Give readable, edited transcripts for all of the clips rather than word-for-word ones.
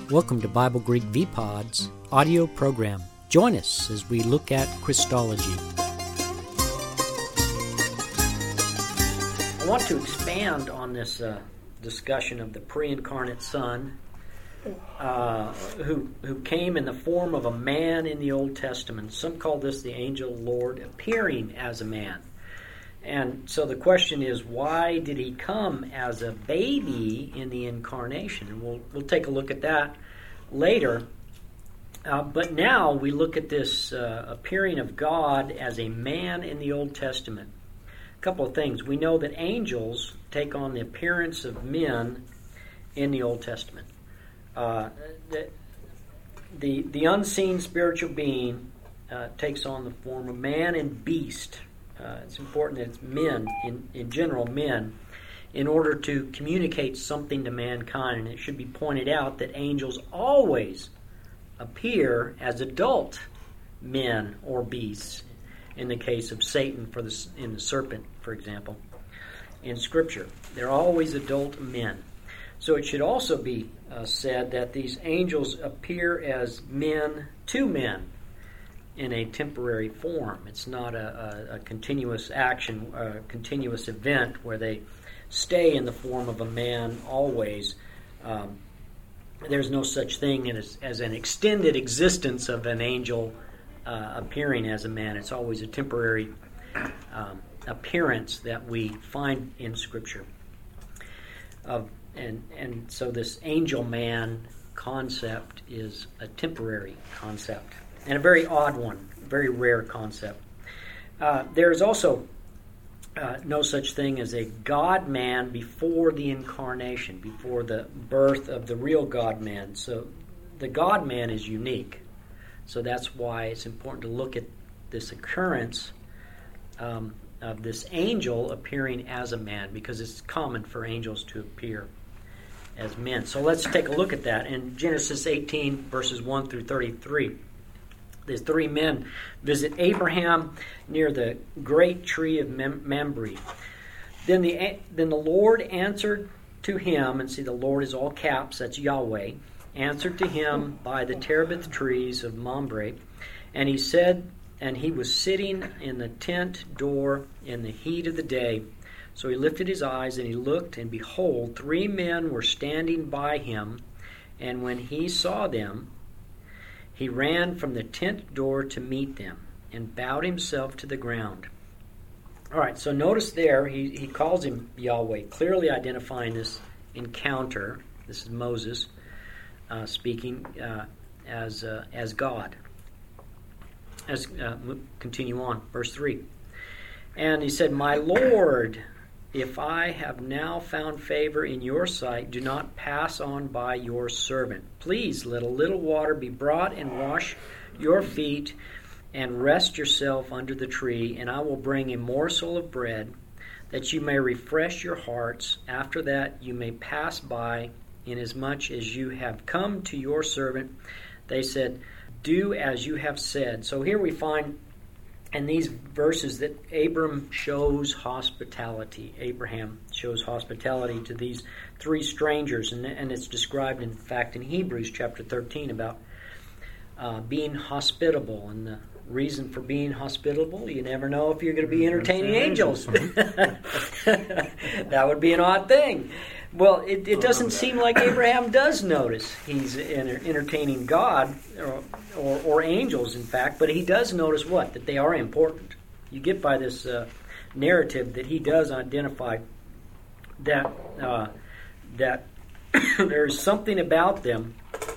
Welcome to Bible Greek VPod's audio program. Join us as we look at Christology. I want to expand on this discussion of the pre-incarnate Son who came in the form of a man in the Old Testament. Some call this the angel Lord appearing as a man. And so the question is, why did he come as a baby in the incarnation? And we'll take a look at that later. But now we look at this appearing of God as a man in the Old Testament. A couple of things. We know that angels take on the appearance of men in the Old Testament. The unseen spiritual being takes on the form of man and beast. It's important that it's men, in general, men, in order to communicate something to mankind. And it should be pointed out that angels always appear as adult men or beasts, in the case of Satan in the serpent, for example, in Scripture. They're always adult men. So it should also be said that these angels appear as men to men in a temporary form. It's not a continuous action, a continuous event where they stay in the form of a man always. There's no such thing as an extended existence of an angel appearing as a man. It's always a temporary appearance that we find in Scripture. And so this angel man concept is a temporary concept, and a very odd one, very rare concept. There is also no such thing as a God-man before the incarnation, before the birth of the real God-man. So the God-man is unique. So that's why it's important to look at this occurrence of this angel appearing as a man, because it's common for angels to appear as men. So let's take a look at that. In Genesis 18, verses 1 through 33, these three men visit Abraham near the great tree of Mamre. Then the Lord answered to him, and see, the Lord is all caps, that's Yahweh, answered to him by the terebinth trees of Mamre, and he said, and he was sitting in the tent door in the heat of the day. So he lifted his eyes, and he looked, and behold, three men were standing by him, and when he saw them, he ran from the tent door to meet them, and bowed himself to the ground. All right, so notice there, he calls him Yahweh, clearly identifying this encounter. This is Moses speaking as God. Continue on, verse 3. And he said, "My Lord, if I have now found favor in your sight, do not pass on by your servant. Please let a little water be brought and wash your feet and rest yourself under the tree, and I will bring a morsel of bread that you may refresh your hearts. After that you may pass by, inasmuch as you have come to your servant." They said, "Do as you have said." So here we find in these verses that Abraham shows hospitality. Abraham shows hospitality to these three strangers, and it's described, in fact, in Hebrews chapter 13 about being hospitable. And the reason for being hospitable, you never know if you're going to be entertaining angels. That would be an odd thing. Well, it doesn't seem like Abraham does notice he's entertaining God or angels, in fact, but he does notice what? That they are important. You get by this narrative that he does identify that there is something about them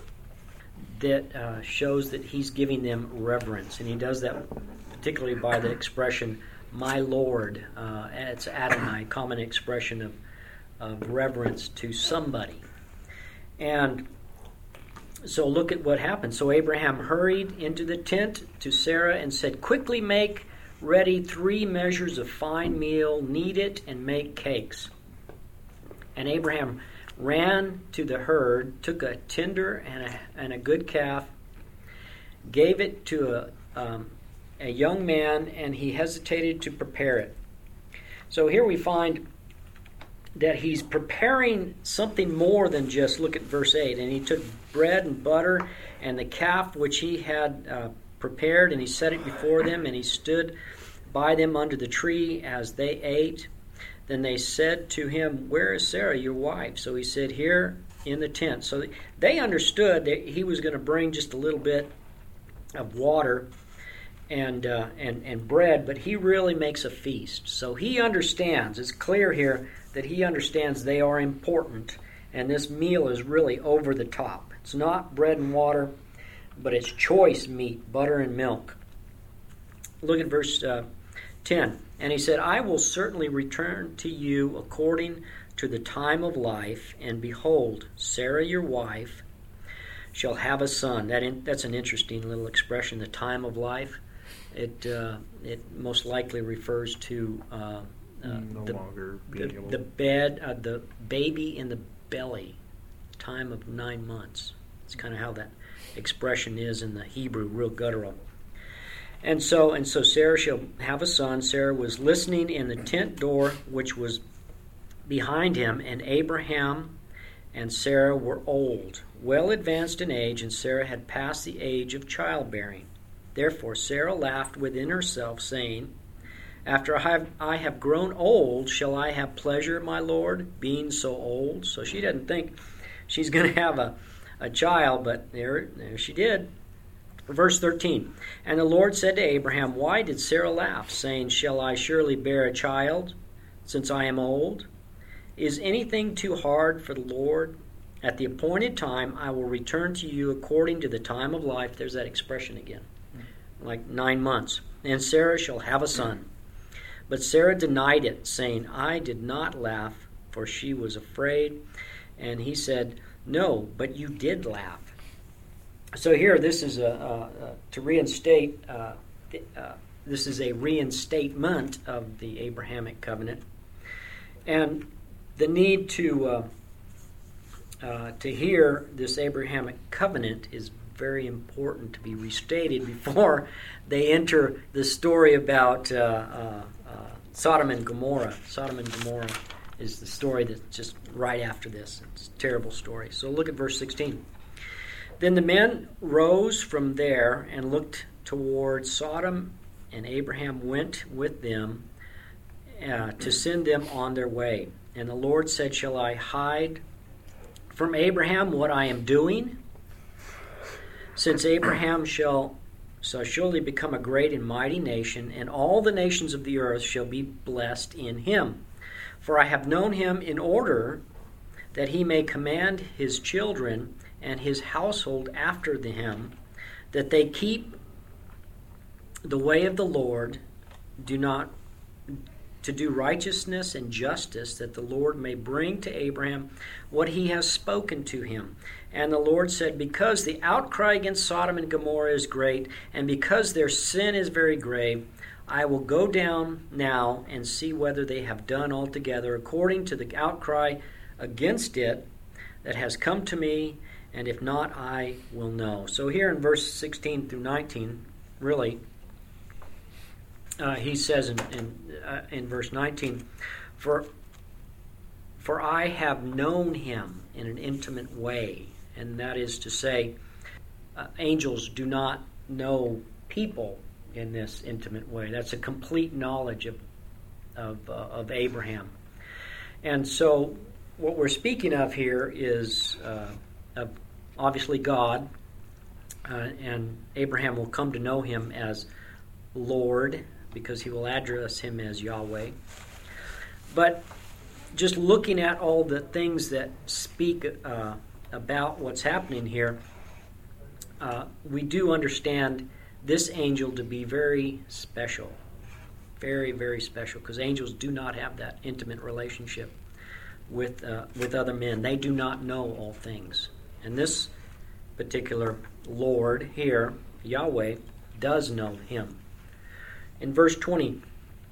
that shows that he's giving them reverence, and he does that particularly by the expression, "My Lord." It's Adonai, common expression of reverence to somebody. And so look at what happened. So Abraham hurried into the tent to Sarah and said, "Quickly make ready 3 measures of fine meal, knead it, and make cakes." And Abraham ran to the herd, took a tender and a good calf, gave it to a young man, and he hesitated to prepare it. So here we find that he's preparing something more than just, look at verse 8, and he took bread and butter and the calf which he had prepared, and he set it before them, and he stood by them under the tree as they ate. Then they said to him, "Where is Sarah, your wife?" So he said, "Here in the tent." So they understood that he was going to bring just a little bit of water and bread, but he really makes a feast. So he understands. It's clear here that he understands they are important, and this meal is really over the top. It's not bread and water, but it's choice meat, butter and milk. Look at verse 10. And he said, "I will certainly return to you according to the time of life, and behold, Sarah your wife shall have a son." That's an interesting little expression, the time of life. It most likely refers to the baby in the belly, time of 9 months. It's kind of how that expression is in the Hebrew, real guttural. And so Sarah shall have a son. Sarah was listening in the tent door which was behind him, and Abraham and Sarah were old, well advanced in age, and Sarah had passed the age of childbearing. Therefore Sarah laughed within herself, saying, "After I have grown old, shall I have pleasure, my Lord, being so old?" So she doesn't think she's going to have a child, but there she did. Verse 13, and the Lord said to Abraham, "Why did Sarah laugh, saying, Shall I surely bear a child, since I am old? Is anything too hard for the Lord? At the appointed time I will return to you according to the time of life." There's that expression again, like 9 months. "And Sarah shall have a son." But Sarah denied it, saying, "I did not laugh," for she was afraid. And he said, "No, but you did laugh." So here, this is to reinstate. This is a reinstatement of the Abrahamic covenant, and the need to hear this Abrahamic covenant is very important to be restated before they enter the story about Sodom and Gomorrah. Sodom and Gomorrah is the story that's just right after this. It's a terrible story. So look at verse 16. Then the men rose from there and looked toward Sodom, and Abraham went with them to send them on their way. And the Lord said, "Shall I hide from Abraham what I am doing? Since Abraham shall surely become a great and mighty nation, and all the nations of the earth shall be blessed in him. For I have known him in order that he may command his children and his household after him, that they keep the way of the Lord, to do righteousness and justice, that the Lord may bring to Abraham what he has spoken to him." And the Lord said, "Because the outcry against Sodom and Gomorrah is great, and because their sin is very grave, I will go down now and see whether they have done altogether according to the outcry against it that has come to me, and if not, I will know." So here in verse 16 through 19, really, he says in verse 19, For I have known him in an intimate way." And that is to say, angels do not know people in this intimate way. That's a complete knowledge of Abraham. And so what we're speaking of here is obviously God, and Abraham will come to know him as Lord, because he will address him as Yahweh. But just looking at all the things that speak about what's happening here, we do understand this angel to be very special. Very, very special, because angels do not have that intimate relationship with other men. They do not know all things. And this particular Lord here, Yahweh, does know him. In verse 22,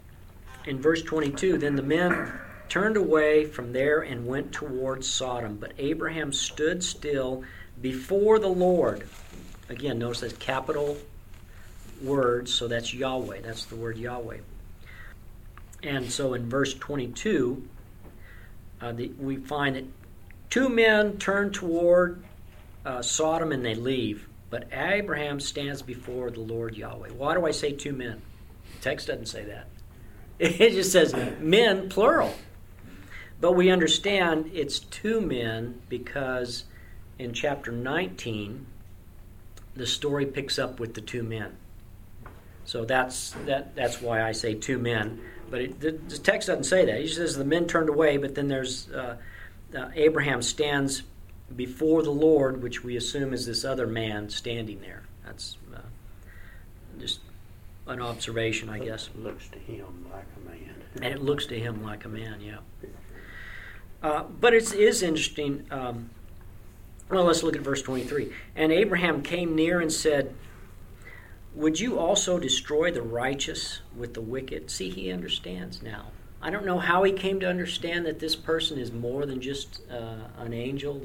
then the men turned away from there and went towards Sodom. But Abraham stood still before the Lord. Again, notice that's capital words, so that's Yahweh. That's the word Yahweh. And so in verse 22, we find that two men turn toward Sodom and they leave, but Abraham stands before the Lord Yahweh. Why do I say two men? The text doesn't say that. It just says men, plural. But we understand it's two men because in chapter 19, the story picks up with the two men. So that's why I say two men. But the text doesn't say that. He says the men turned away, but then there's Abraham stands before the Lord, which we assume is this other man standing there. That's just an observation, I guess. It looks to him like a man. And it looks to him like a man, yeah. But it is interesting. Well, let's look at verse 23. And Abraham came near and said, would you also destroy the righteous with the wicked? See, he understands now. I don't know how he came to understand that this person is more than just an angel,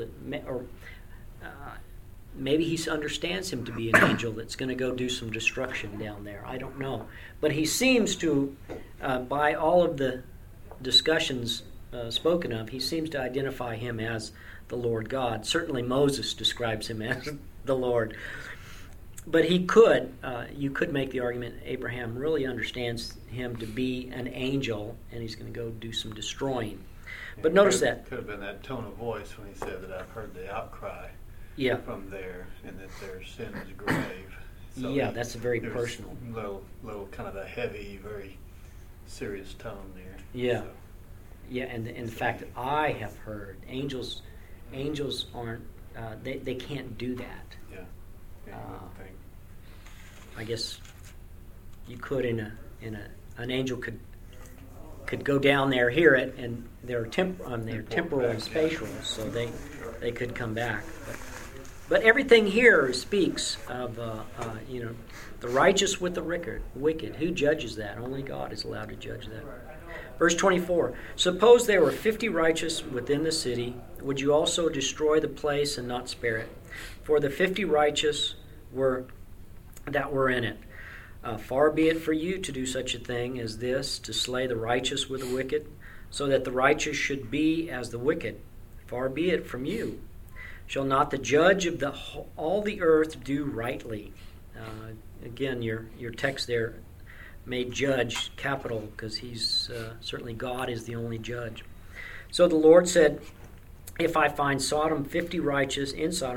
maybe he understands him to be an angel that's going to go do some destruction down there. I don't know. But he seems to, by all of the discussions spoken of, he seems to identify him as the Lord God. Certainly Moses describes him as the Lord. But you could make the argument Abraham really understands him to be an angel, and he's going to go do some destroying. But notice that. Could have been that tone of voice when he said that I've heard the outcry from there, and that their sin is grave. So that's a very personal. Little kind of a heavy, very serious tone there. Yeah. So. Yeah, and the fact that I have heard angels aren't they can't do that. I guess you could an angel could go down there, hear it, and they're temporal and spatial, so they could come back. But everything here speaks of the righteous with the wicked. Who judges that? Only God is allowed to judge that. Verse 24, suppose there were 50 righteous within the city, would you also destroy the place and not spare it? For the 50 righteous that were in it. Far be it for you to do such a thing as this, to slay the righteous with the wicked, so that the righteous should be as the wicked. Far be it from you. Shall not the judge of all the earth do rightly? Again, your text there made judge capital, because he's certainly God is the only judge. So the Lord said, if I find in Sodom 50 righteous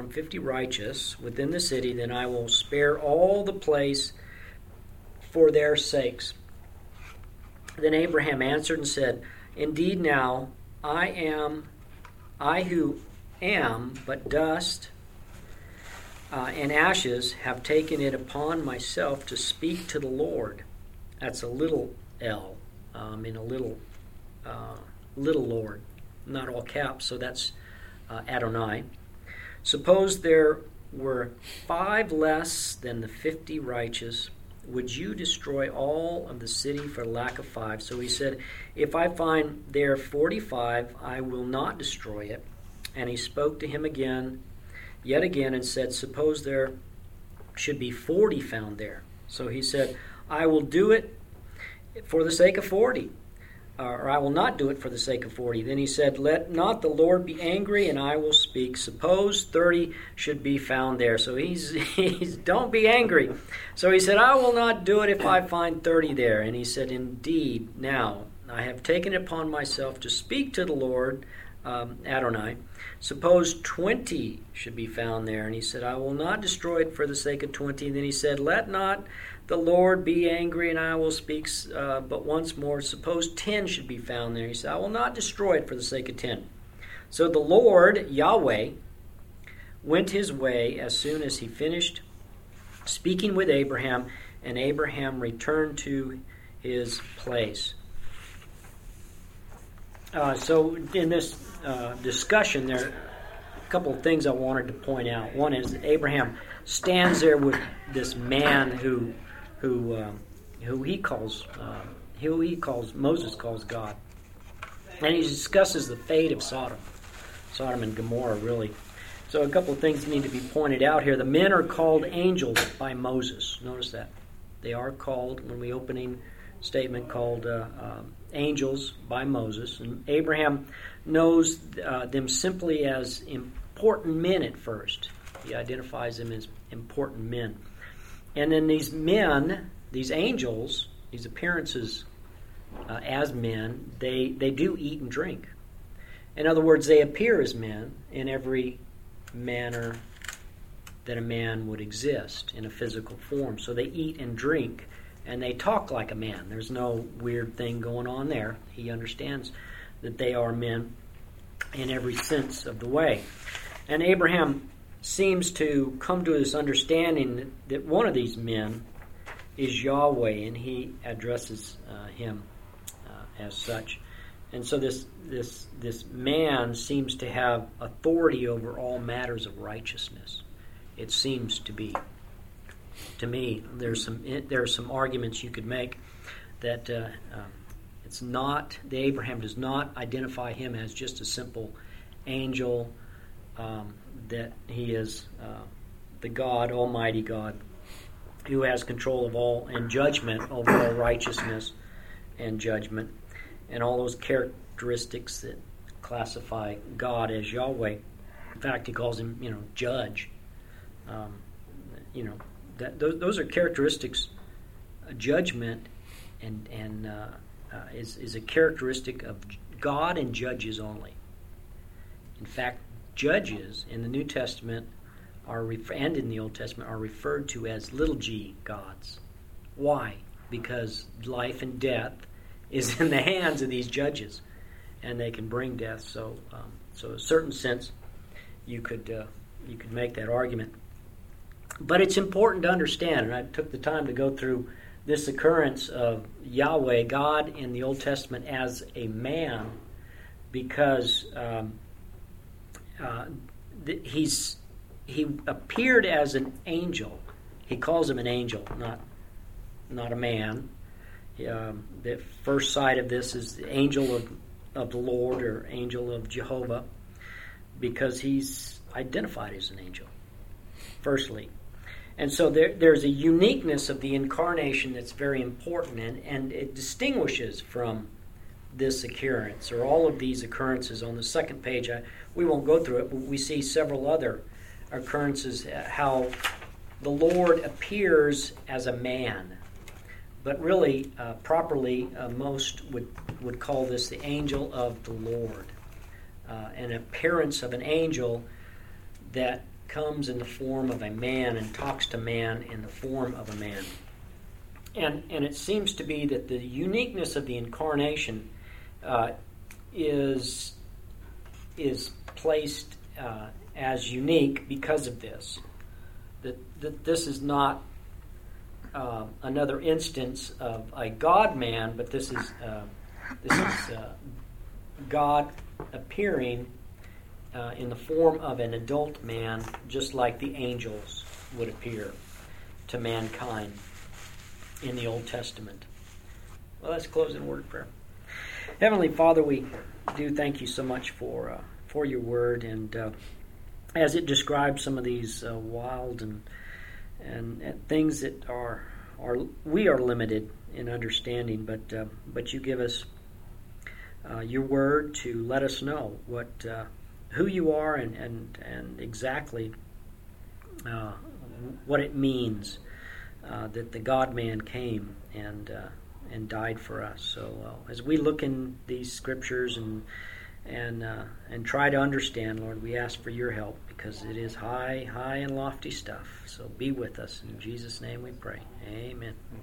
within the city, then I will spare all the place for their sakes. Then Abraham answered and said, indeed now I who am but dust and ashes, have taken it upon myself to speak to the Lord. That's a little L, in a little Lord, not all caps, so that's Adonai. Suppose there were 5 less than the 50 righteous, would you destroy all of the city for lack of 5? So he said, if I find there 45, I will not destroy it. And he spoke to him yet again, and said, suppose there should be 40 found there. So he said, I will do it for the sake of 40. Or I will not do it for the sake of 40. Then he said, let not the Lord be angry, and I will speak. Suppose 30 should be found there. So he's don't be angry. So he said, I will not do it if I find 30 there. And he said, indeed, now I have taken it upon myself to speak to the Lord, Adonai. Suppose 20 should be found there. And he said, I will not destroy it for the sake of 20. And then he said, let not the Lord be angry, and I will speak, but once more, suppose 10 should be found there. He said, I will not destroy it for the sake of 10. So the Lord, Yahweh, went his way as soon as he finished speaking with Abraham, and Abraham returned to his place. So in this discussion, there are a couple of things I wanted to point out. One is that Abraham stands there with this man who Moses calls God, and he discusses the fate of Sodom and Gomorrah, really. So a couple of things need to be pointed out here. The men are called angels by Moses. Notice that they are called, when the opening statement called angels by Moses, and Abraham knows them simply as important men at first. He identifies them as important men. And then these men, these angels, these appearances as men, they do eat and drink. In other words, they appear as men in every manner that a man would exist in a physical form. So they eat and drink, and they talk like a man. There's no weird thing going on there. He understands that they are men in every sense of the way. And Abraham seems to come to this understanding that one of these men is Yahweh, and he addresses him as such. And so this man seems to have authority over all matters of righteousness. It seems to be. To me, there are some arguments you could make that it's not, that Abraham does not identify him as just a simple angel, that he is the God, Almighty God, who has control of all and judgment over all righteousness and judgment, and all those characteristics that classify God as Yahweh. In fact, he calls him, judge. Those are characteristics. Judgment is a characteristic of God and judges only. In fact, judges in the New Testament and in the Old Testament are referred to as little g gods. Why? Because life and death is in the hands of these judges, and they can bring death. So in a certain sense, you could make that argument. But it's important to understand, and I took the time to go through this occurrence of Yahweh, God in the Old Testament as a man, because he appeared as an angel. He calls him an angel, not a man. The first sight of this is the angel of the Lord, or angel of Jehovah, because he's identified as an angel, firstly. And so there's a uniqueness of the incarnation that's very important, and it distinguishes from this occurrence, or all of these occurrences. On the second page, we won't go through it, but we see several other occurrences, how the Lord appears as a man. But really, properly, most would call this the angel of the Lord. An appearance of an angel that comes in the form of a man and talks to man in the form of a man. And it seems to be that the uniqueness of the incarnation is placed as unique because of this. That this is not another instance of a God-man, but this is God appearing in the form of an adult man, just like the angels would appear to mankind in the Old Testament. Well, let's close in a word of prayer. Heavenly Father, we do thank you so much for your word, and as it describes some of these wild and things that we are limited in understanding, but you give us your word to let us know who you are and exactly what it means that the God-man came and died for us. So as we look in these scriptures and try to understand, Lord, we ask for your help, because it is high and lofty stuff. So be with us. In Jesus' name we pray. Amen.